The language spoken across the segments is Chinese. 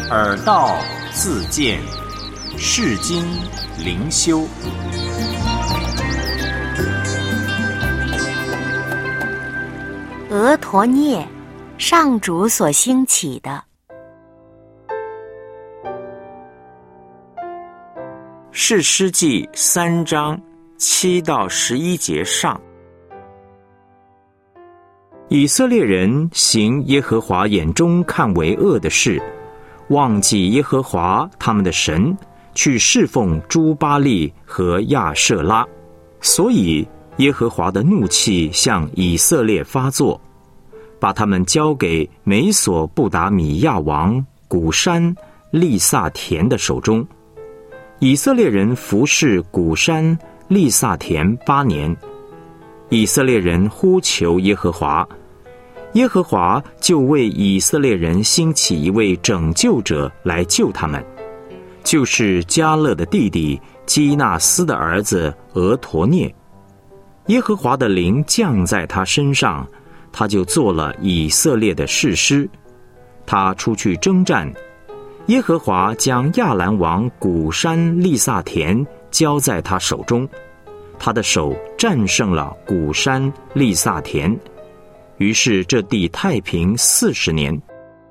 耳道自见，世经灵修。 俄陀涅，上主所兴起的。 士师记3章7到11节上。以色列人行耶和华眼中看为恶的事，忘记耶和华他们的神，去侍奉诸巴力和亚舍拉，所以耶和华的怒气向以色列发作，把他们交给美索不达米亚王古珊利萨田的手中。以色列人服侍古珊利萨田8年，以色列人呼求耶和华，耶和华就为以色列人兴起一位拯救者来救他们，就是迦勒的弟弟基纳斯的儿子俄陀涅。耶和华的灵降在他身上，他就做了以色列的士师。他出去征战，耶和华将亚兰王古珊利萨田交在他手中，他的手战胜了古珊利萨田。于是这地太平40年。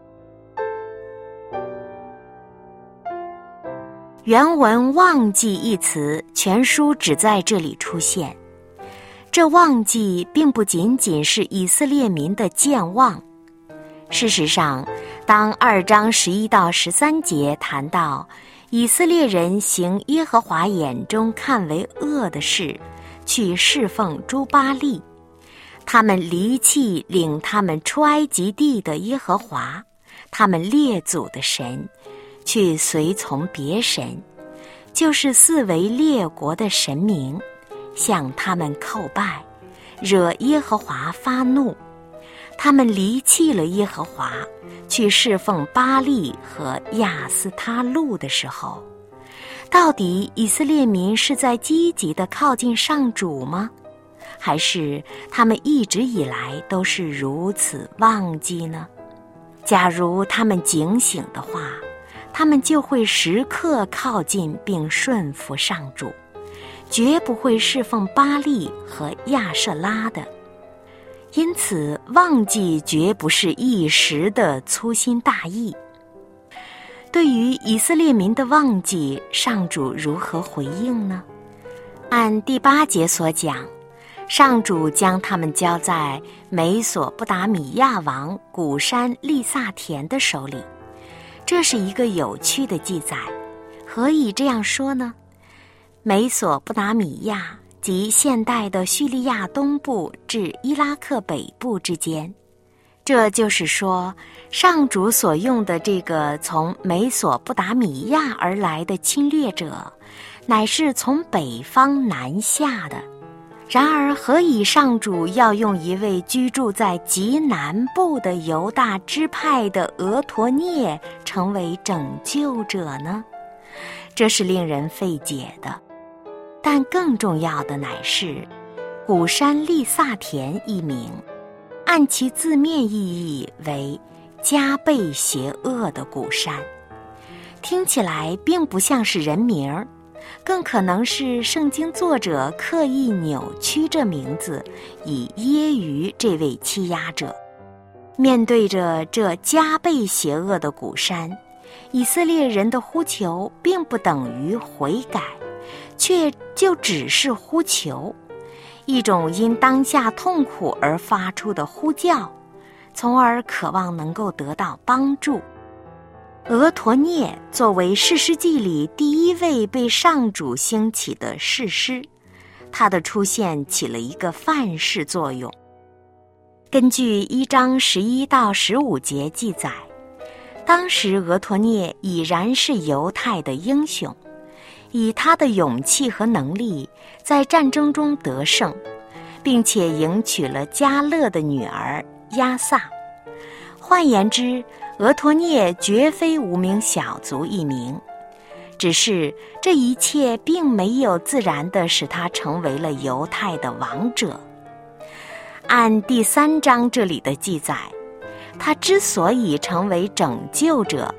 原文忘记一词，全书只在这里出现。这忘记并不仅仅是以色列民的健忘。事实上，当2章11到13节谈到以色列人行耶和华眼中看为恶的事，去侍奉诸巴力，他们离弃领他们出埃及地的耶和华，他们列祖的神，去随从别神，就是四围列国的神明，向他们叩拜，惹耶和华发怒。他们离弃了耶和华，去侍奉巴力和亚斯他路的时候，到底以色列民是在积极地靠近上主吗？还是他们一直以来都是如此忘记呢？假如他们警醒的话，他们就会时刻靠近并顺服上主，绝不会侍奉巴力和亚舍拉的。因此，忘记绝不是一时的粗心大意。对于以色列民的忘记，上主如何回应呢？按第8节所讲，上主将他们交在美索不达米亚王古珊利萨田的手里。这是一个有趣的记载。何以这样说呢？美索不达米亚即现代的叙利亚东部至伊拉克北部之间，这就是说，上主所用的这个从美索不达米亚而来的侵略者，乃是从北方南下的。然而，何以上主要用一位居住在极南部的犹大支派的俄陀涅成为拯救者呢？这是令人费解的。但更重要的乃是，古珊利萨田一名，按其字面意义为加倍邪恶的古珊，听起来并不像是人名，更可能是圣经作者刻意扭曲这名字，以揶揄这位欺压者。面对着这加倍邪恶的古珊，以色列人的呼求并不等于悔改，却就只是呼求，一种因当下痛苦而发出的呼叫，从而渴望能够得到帮助。俄陀涅作为士师记里第一位被上主兴起的士师，他的出现起了一个范式作用。根据1章11到15节记载，当时俄陀涅已然是犹太的英雄，以他的勇气和能力在战争中得胜，并且迎娶了迦勒的女儿亚萨。换言之，俄陀涅绝非无名小卒一名，只是这一切并没有自然地使他成为了犹太的王者。按第3章这里的记载，他之所以成为拯救者，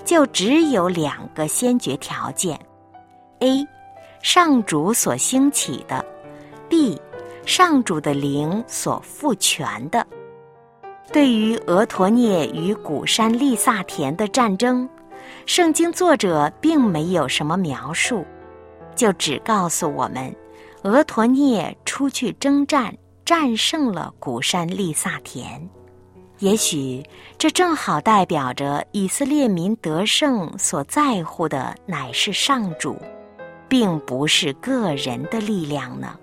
就只有2个先决条件 ：A. 上主所兴起的 ；B. 上主的灵所赋权的。对于俄陀涅与古山利萨田的战争，圣经作者并没有什么描述，就只告诉我们，俄陀涅出去征战，战胜了古山利萨田。也许这正好代表着以色列民得胜所在乎的乃是上主，并不是个人的力量呢。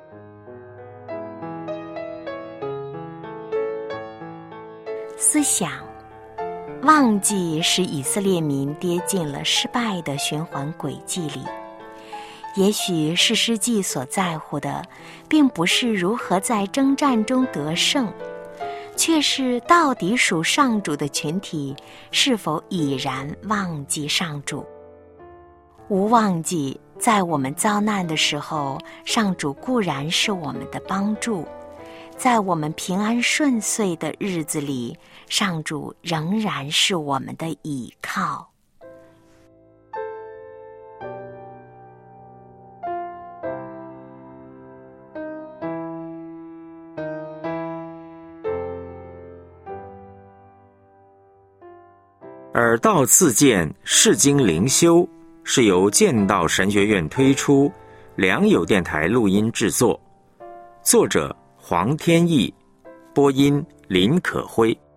思想，忘记使以色列民跌进了失败的循环轨迹里。也许士师记所在乎的，并不是如何在征战中得胜，却是到底属上主的群体是否已然忘记上主。无忘记，在我们遭难的时候，上主固然是我们的帮助，在我们平安顺遂的日子里，上主仍然是我们的倚靠。 耳道自荐释经灵修是由剑道神学院推出，良友电台录音制作，作者黄天意，播音林可辉。